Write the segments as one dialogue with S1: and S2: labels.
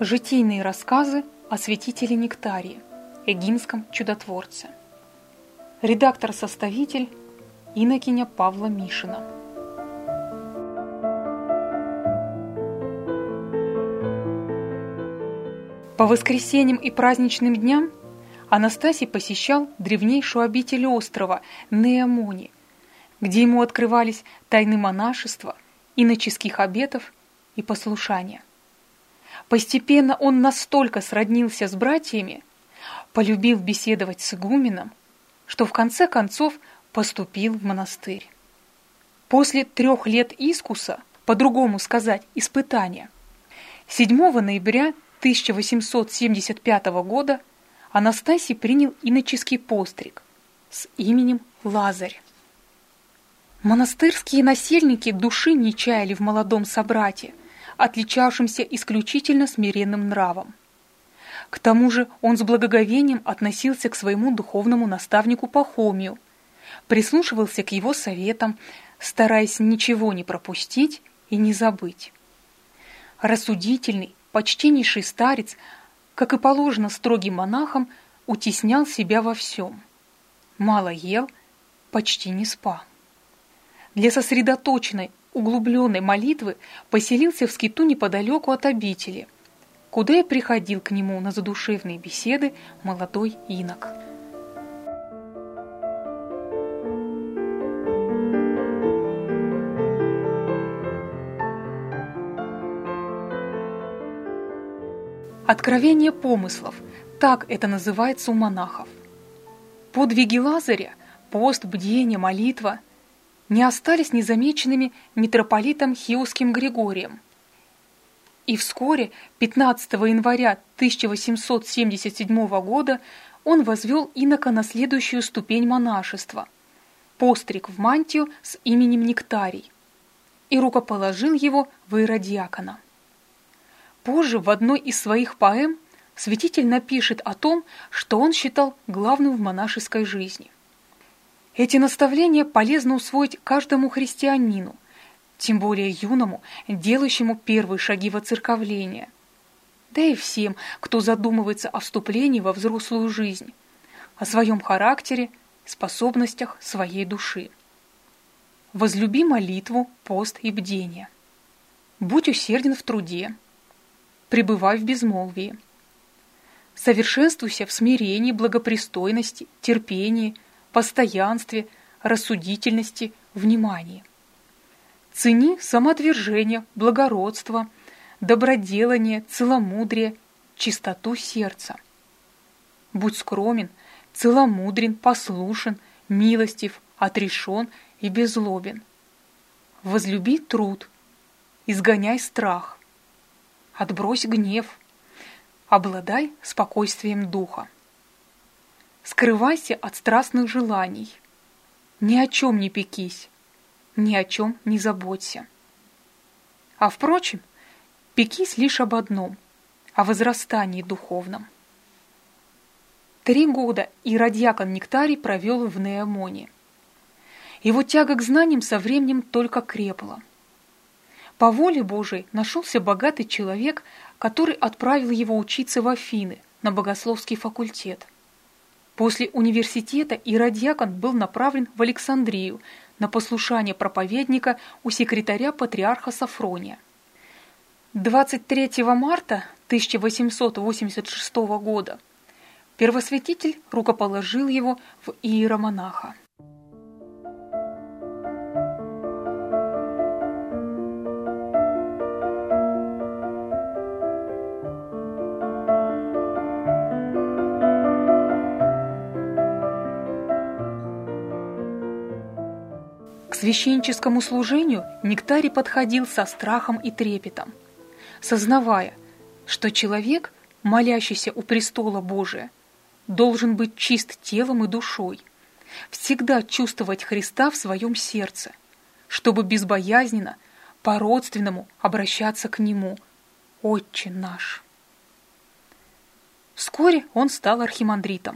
S1: Житийные рассказы о святителе Нектарии, эгинском чудотворце. Редактор-составитель инокиня Павла Мишина. По воскресеньям и праздничным дням Анастасий посещал древнейшую обитель острова Неомони, где ему открывались тайны монашества, иноческих обетов и послушания. Постепенно он настолько сроднился с братьями, полюбил беседовать с игуменом, что в конце концов поступил в монастырь. После 3 лет искуса, по-другому сказать, испытания, 7 ноября 1875 года Анастасий принял иноческий постриг с именем Лазарь. Монастырские насельники души не чаяли в молодом собрате, отличавшемся исключительно смиренным нравом. К тому же он с благоговением относился к своему духовному наставнику Пахомию, прислушивался к его советам, стараясь ничего не пропустить и не забыть. Рассудительный, почтеннейший старец, как и положено строгим монахам, утеснял себя во всем. Мало ел, почти не спал. Для сосредоточенной, углубленной молитвы поселился в скиту неподалеку от обители, куда и приходил к нему на задушевные беседы молодой инок. Откровение помыслов, так это называется у монахов. Подвиги Лазаря, пост, бдение, молитва не остались незамеченными митрополитом Хиосским Григорием. И вскоре, 15 января 1877 года, он возвел инока на следующую ступень монашества – постриг в мантию с именем Нектарий, и рукоположил его в иеродиакона. Позже в одной из своих поэм святитель напишет о том, что он считал главным в монашеской жизни. Эти наставления полезно усвоить каждому христианину, тем более юному, делающему первые шаги в оцерковление, да и всем, кто задумывается о вступлении во взрослую жизнь, о своем характере, способностях своей души. Возлюби молитву, пост и бдение. Будь усерден в труде. Пребывай в безмолвии. Совершенствуйся в смирении, благопристойности, терпении, постоянстве, рассудительности, внимании. Цени самоотвержение, благородство, доброделание, целомудрие, чистоту сердца. Будь скромен, целомудрен, послушен, милостив, отрешен и беззлобен. Возлюби труд, изгоняй страх. Отбрось гнев, обладай спокойствием духа. Скрывайся от страстных желаний, ни о чем не пекись, ни о чем не заботься. А впрочем, пекись лишь об одном – о возрастании духовном. 3 года иеродиакон Нектарий провел в Неомоне. Его тяга к знаниям со временем только крепла. По воле Божией нашелся богатый человек, который отправил его учиться в Афины на богословский факультет. После университета иеродиакон был направлен в Александрию на послушание проповедника у секретаря патриарха Софрония. 23 марта 1886 года первосвятитель рукоположил его в иеромонаха. К священническому служению Нектарий подходил со страхом и трепетом, сознавая, что человек, молящийся у престола Божия, должен быть чист телом и душой, всегда чувствовать Христа в своем сердце, чтобы безбоязненно, по-родственному обращаться к Нему, Отче наш. Вскоре он стал архимандритом.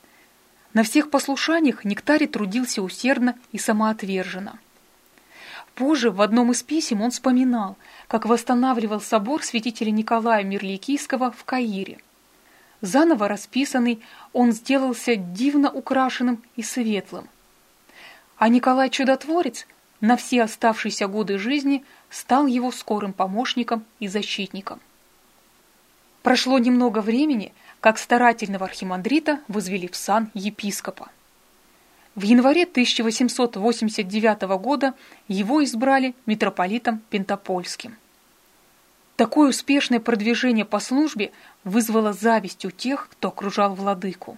S1: На всех послушаниях Нектарий трудился усердно и самоотверженно. Позже в одном из писем он вспоминал, как восстанавливал собор святителя Николая Мирликийского в Каире. Заново расписанный, он сделался дивно украшенным и светлым. А Николай Чудотворец на все оставшиеся годы жизни стал его скорым помощником и защитником. Прошло немного времени, как старательного архимандрита возвели в сан епископа. В январе 1889 года его избрали митрополитом Пентапольским. Такое успешное продвижение по службе вызвало зависть у тех, кто окружал владыку.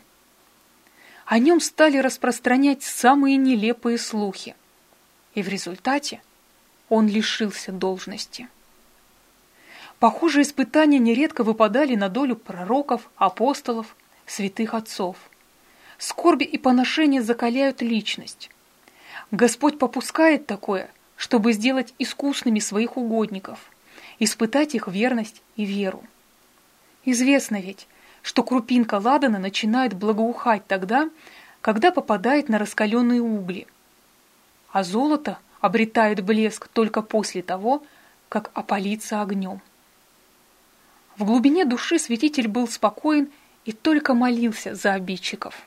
S1: О нем стали распространять самые нелепые слухи, и в результате он лишился должности. Похожие испытания нередко выпадали на долю пророков, апостолов, святых отцов. Скорби и поношения закаляют личность. Господь попускает такое, чтобы сделать искусными своих угодников, испытать их верность и веру. Известно ведь, что крупинка ладана начинает благоухать тогда, когда попадает на раскаленные угли, а золото обретает блеск только после того, как опалится огнем. В глубине души святитель был спокоен и только молился за обидчиков.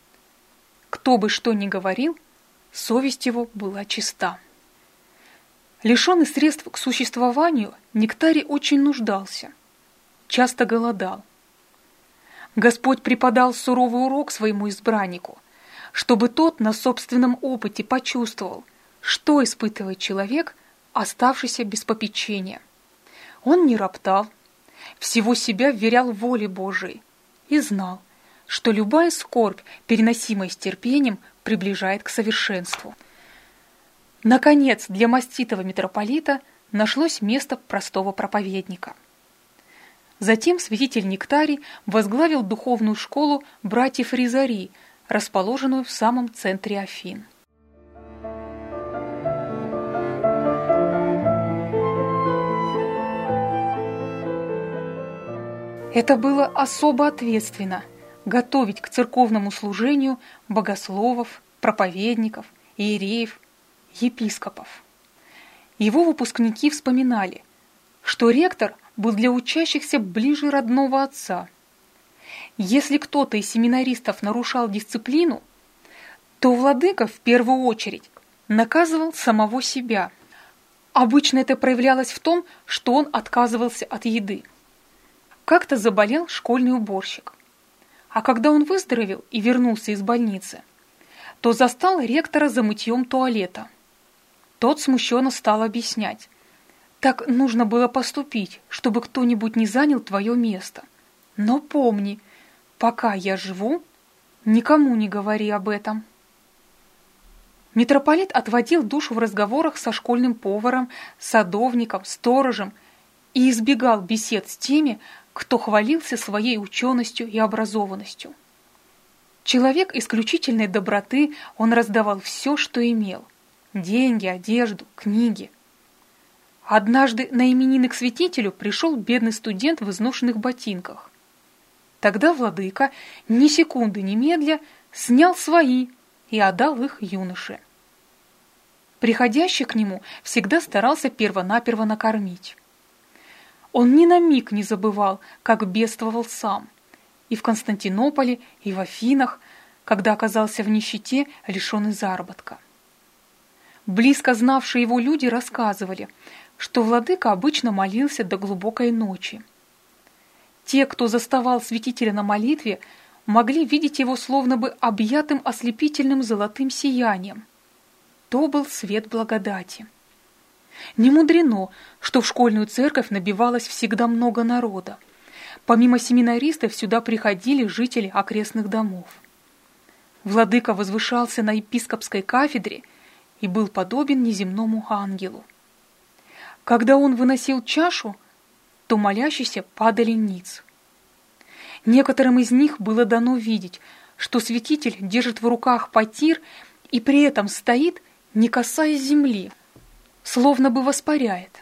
S1: Кто бы что ни говорил, совесть его была чиста. Лишенный средств к существованию, Нектарий очень нуждался, часто голодал. Господь преподал суровый урок своему избраннику, чтобы тот на собственном опыте почувствовал, что испытывает человек, оставшийся без попечения. Он не роптал, всего себя вверял воле Божией и знал, что любая скорбь, переносимая с терпением, приближает к совершенству. Наконец, для маститого митрополита нашлось место простого проповедника. Затем святитель Нектарий возглавил духовную школу братьев Ризари, расположенную в самом центре Афин. Это было особо ответственно – готовить к церковному служению богословов, проповедников, иереев, епископов. Его выпускники вспоминали, что ректор был для учащихся ближе родного отца. Если кто-то из семинаристов нарушал дисциплину, то владыка в первую очередь наказывал самого себя. Обычно это проявлялось в том, что он отказывался от еды. Как-то заболел школьный уборщик. А когда он выздоровел и вернулся из больницы, то застал ректора за мытьем туалета. Тот смущенно стал объяснять. Так нужно было поступить, чтобы кто-нибудь не занял твое место. Но помни, пока я живу, никому не говори об этом. Митрополит отводил душу в разговорах со школьным поваром, садовником, сторожем и избегал бесед с теми, кто хвалился своей ученостью и образованностью. Человек исключительной доброты, он раздавал все, что имел – деньги, одежду, книги. Однажды на именины к святителю пришел бедный студент в изношенных ботинках. Тогда владыка, ни секунды немедля, снял свои и отдал их юноше. Приходящий к нему всегда старался первонаперво накормить. Он ни на миг не забывал, как бедствовал сам, и в Константинополе, и в Афинах, когда оказался в нищете, лишенный заработка. Близко знавшие его люди рассказывали, что владыка обычно молился до глубокой ночи. Те, кто заставал святителя на молитве, могли видеть его словно бы объятым ослепительным золотым сиянием. То был свет благодати. Не мудрено, что в школьную церковь набивалось всегда много народа. Помимо семинаристов сюда приходили жители окрестных домов. Владыка возвышался на епископской кафедре и был подобен неземному ангелу. Когда он выносил чашу, то молящиеся падали ниц. Некоторым из них было дано видеть, что святитель держит в руках потир и при этом стоит, не касаясь земли, словно бы воспаряет.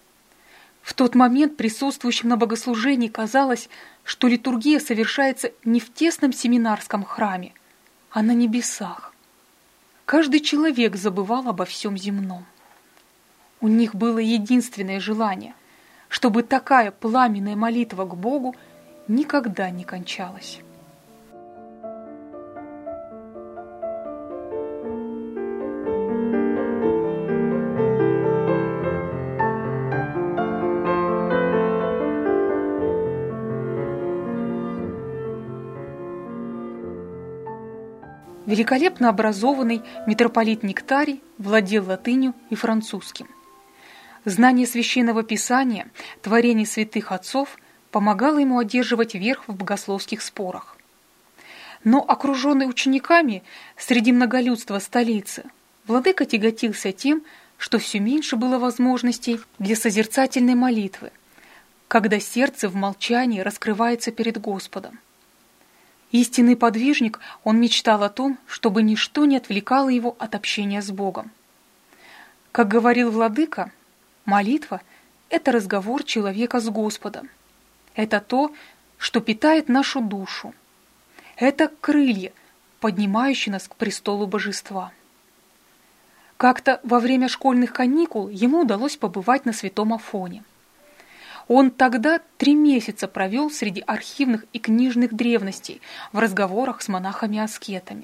S1: В тот момент присутствующим на богослужении казалось, что литургия совершается не в тесном семинарском храме, а на небесах. Каждый человек забывал обо всем земном. У них было единственное желание, чтобы такая пламенная молитва к Богу никогда не кончалась. Великолепно образованный митрополит Нектарий владел латынью и французским. Знание священного писания, творений святых отцов помогало ему одерживать верх в богословских спорах. Но, окруженный учениками среди многолюдства столицы, владыка тяготился тем, что все меньше было возможностей для созерцательной молитвы, когда сердце в молчании раскрывается перед Господом. Истинный подвижник, он мечтал о том, чтобы ничто не отвлекало его от общения с Богом. Как говорил владыка, молитва – это разговор человека с Господом. Это то, что питает нашу душу. Это крылья, поднимающие нас к престолу божества. Как-то во время школьных каникул ему удалось побывать на Святом Афоне. Он тогда 3 месяца провел среди архивных и книжных древностей в разговорах с монахами-аскетами.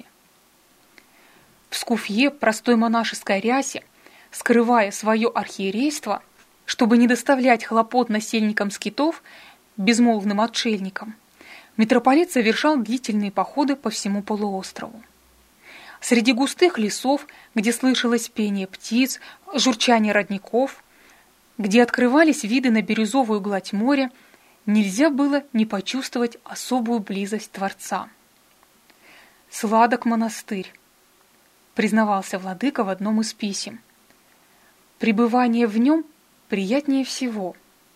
S1: В скуфье, простой монашеской рясе, скрывая свое архиерейство, чтобы не доставлять хлопот насельникам скитов, безмолвным отшельникам, митрополит совершал длительные походы по всему полуострову. Среди густых лесов, где слышалось пение птиц, журчание родников, где открывались виды на бирюзовую гладь моря, нельзя было не почувствовать особую близость Творца. «Сладок монастырь», — признавался владыка в одном из писем. «Пребывание в нем приятнее всего».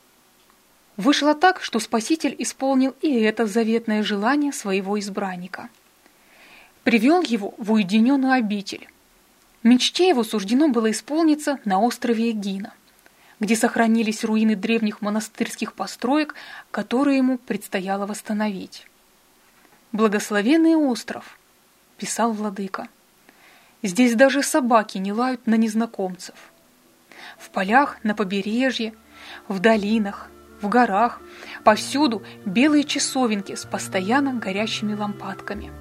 S1: Вышло так, что Спаситель исполнил и это заветное желание своего избранника. Привел его в уединенную обитель. Мечте его суждено было исполниться на острове Эгина, где сохранились руины древних монастырских построек, которые ему предстояло восстановить. «Благословенный остров», — писал владыка. «Здесь даже собаки не лают на незнакомцев. В полях, на побережье, в долинах, в горах, повсюду белые часовенки с постоянно горящими лампадками».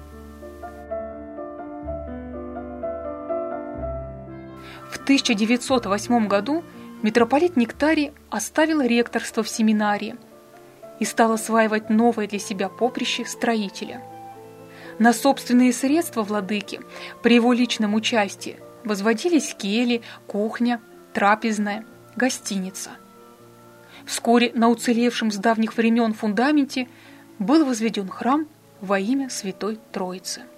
S1: В 1908 году митрополит Нектарий оставил ректорство в семинарии и стал осваивать новое для себя поприще строителя. На собственные средства владыки при его личном участии возводились кельи, кухня, трапезная, гостиница. Вскоре на уцелевшем с давних времен фундаменте был возведен храм во имя Святой Троицы.